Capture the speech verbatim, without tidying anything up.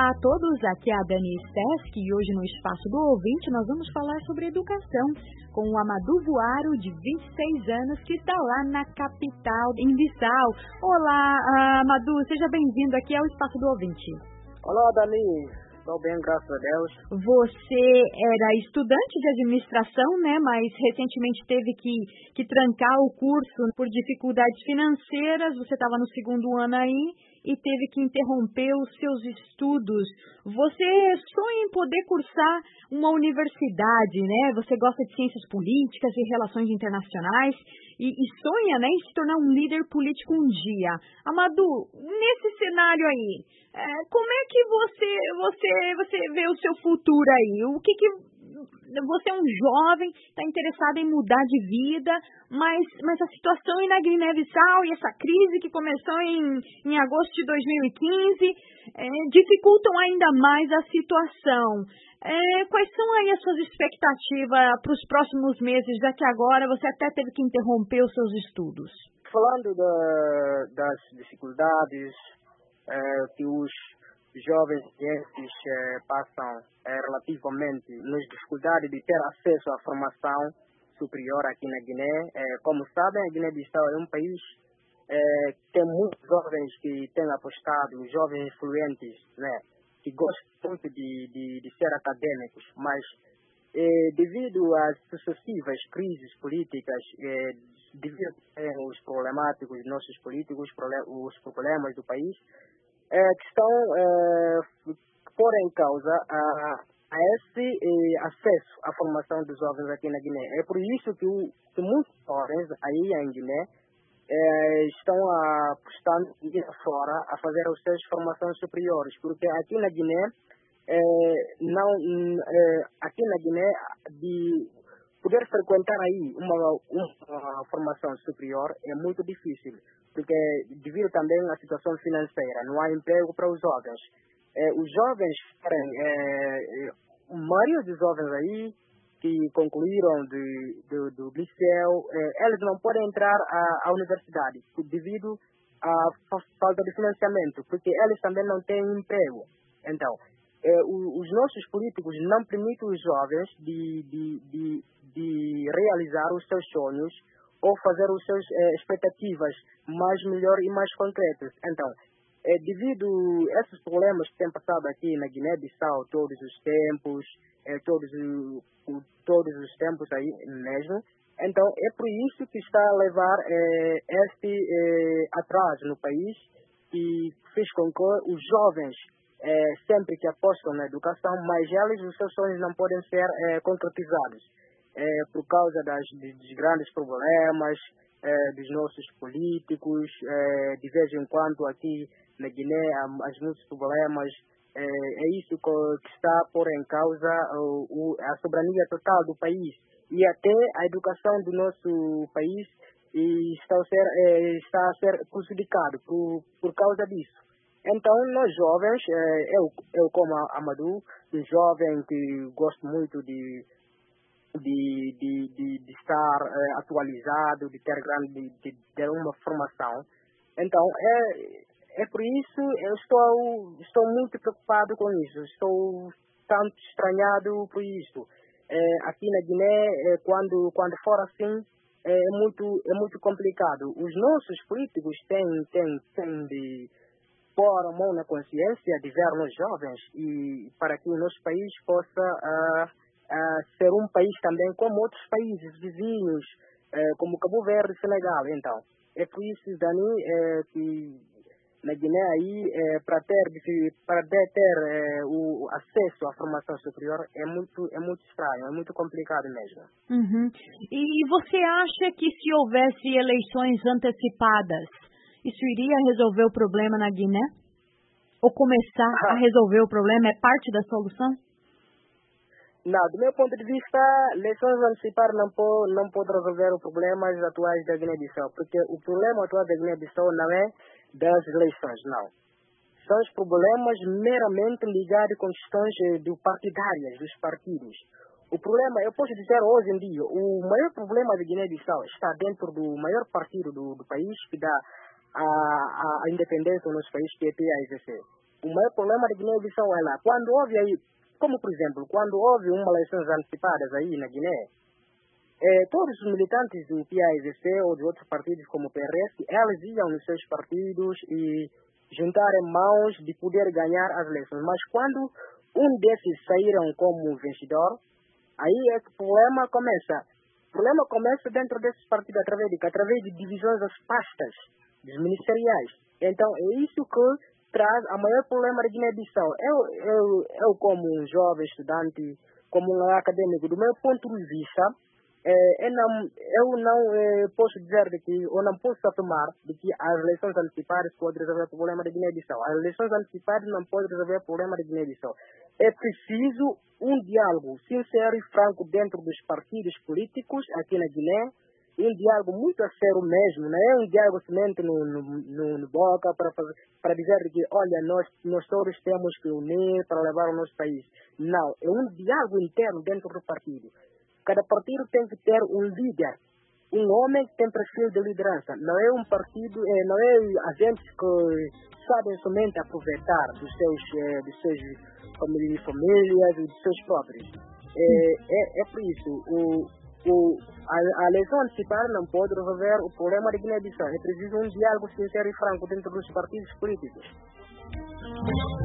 Olá a todos, aqui é a Dani Stesky e hoje no Espaço do Ouvinte nós vamos falar sobre educação com o Amadou Vuaro, de vinte e seis anos, que está lá na capital, em Bissau. Olá, Amadou, seja bem-vindo aqui ao Espaço do Ouvinte. Olá, Dani, estou bem, graças a Deus. Você era estudante de administração, né, mas recentemente teve que, que trancar o curso por dificuldades financeiras, você estava no segundo ano aí, e teve que interromper os seus estudos. Você sonha em poder cursar uma universidade, né? Você gosta de ciências políticas e relações internacionais e, e sonha, né, em se tornar um líder político um dia. Amadou, nesse cenário aí, é, como é que você, você, você vê o seu futuro aí? O que que você é um jovem, está interessado em mudar de vida, mas, mas a situação aí na Guiné-Bissau e essa crise que começou em, em agosto de dois mil e quinze é, dificultam ainda mais a situação. É, quais são aí as suas expectativas para os próximos meses, já que agora você até teve que interromper os seus estudos? Falando da, das dificuldades é, que os jovens esses eh, passam eh, relativamente nas dificuldades de ter acesso à formação superior aqui na Guiné. Eh, como sabem, a Guiné-Bissau é um país eh, que tem muitos jovens que têm apostado, jovens influentes, né, que gostam muito de, de, de ser acadêmicos, mas eh, devido às sucessivas crises políticas, eh, devido aos problemáticos nossos políticos, os problemas do país, É, que estão é, por em causa a, a esse eh, acesso à formação dos jovens aqui na Guiné. É por isso que, o, que muitos jovens aí em Guiné eh, estão apostando ir fora a fazer as suas formações superiores, porque aqui na Guiné, eh, não, eh, aqui na Guiné, de poder frequentar aí uma, uma formação superior é muito difícil, porque devido também à situação financeira, não há emprego para os jovens. Eh, os jovens, eh, a maioria dos jovens aí que concluíram de, de, do liceu, eh, eles não podem entrar à, à universidade devido à falta de financiamento, porque eles também não têm emprego. Então, eh, os nossos políticos não permitem os jovens de, de, de, de realizar os seus sonhos ou fazer as suas eh, expectativas mais melhor e mais concretas. Então, eh, devido a esses problemas que têm passado aqui na Guiné-Bissau todos os tempos, eh, todos, o, todos os tempos aí mesmo, então é por isso que está a levar eh, este eh, atraso no país e fez com que os jovens eh, sempre que apostam na educação, mas eles, os seus sonhos não podem ser eh, concretizados. É, por causa das, dos grandes problemas é, dos nossos políticos, é, de vez em quando aqui na Guiné há, há muitos problemas, é, é isso que, que está a pôr em causa o, o, a soberania total do país e até a educação do nosso país e está a ser, é, está a ser prejudicado por, por causa disso. Então, nós jovens, é, eu, eu como Amadou, um jovem que gosto muito de De, de, de, de estar eh, atualizado, de ter grande, de, de ter uma formação. Então, é, é por isso eu estou, estou muito preocupado com isso, estou tanto estranhado por isso. É, aqui na Guiné, é, quando, quando for assim, é muito, é muito complicado. Os nossos políticos têm, têm, têm de pôr a mão na consciência de ver nos jovens e para que o nosso país possa Uh, Uh, ser um país também como outros países vizinhos, uh, como Cabo Verde e Senegal. Então, é por isso, Dani, uh, que na Guiné aí, uh, para ter, para ter uh, o acesso à formação superior é muito, é muito estranho, é muito complicado mesmo. Uhum. E você acha que se houvesse eleições antecipadas, isso iria resolver o problema na Guiné? Ou começar ah. a resolver o problema? É parte da solução? Não, do meu ponto de vista, eleições antecipadas não pode, não pode resolver os problemas atuais da Guiné-Bissau, porque o problema atual da Guiné-Bissau não é das eleições, não. São os problemas meramente ligados com questões do partidárias, dos partidos. O problema, eu posso dizer hoje em dia, o maior problema da Guiné-Bissau está dentro do maior partido do, do país, que dá a, a, a independência ao nosso país, que é P A I C C. o maior problema da Guiné-Bissau é lá. Quando houve aí, como por exemplo, quando houve uma eleições antecipadas aí na Guiné, eh, todos os militantes do P A S C ou de outros partidos como o P R S, eles iam nos seus partidos e juntarem mãos de poder ganhar as eleições. Mas quando um desses saíram como vencedor, aí é que o problema começa. O problema começa dentro desses partidos através de, através de divisões das pastas, dos ministeriais. Então é isso que traz o maior problema da Guiné-Bissau. Eu, eu, eu como um jovem estudante, como um acadêmico, do meu ponto de vista, é, eu não, eu não é, posso dizer de que, ou não posso afirmar de que as eleições antecipadas podem resolver o problema da Guiné-Bissau. As eleições antecipadas não podem resolver o problema da Guiné-Bissau. É preciso um diálogo sincero e franco dentro dos partidos políticos aqui na Guiné, e um diálogo muito a sério mesmo, não é um diálogo somente no, no, no, no boca para, fazer, para dizer que, olha, nós, nós todos temos que unir para levar o nosso país. Não, é um diálogo interno dentro do partido. Cada partido tem que ter um líder, um homem que tem perfil de liderança. Não é um partido, é, não é agentes que sabem somente aproveitar dos seus, é, dos seus famílias e dos seus próprios. É, é, é por isso, o O, a, a eleição antecipada não pode resolver o problema da Guiné-Bissau. É preciso um diálogo sincero e franco dentro dos partidos políticos.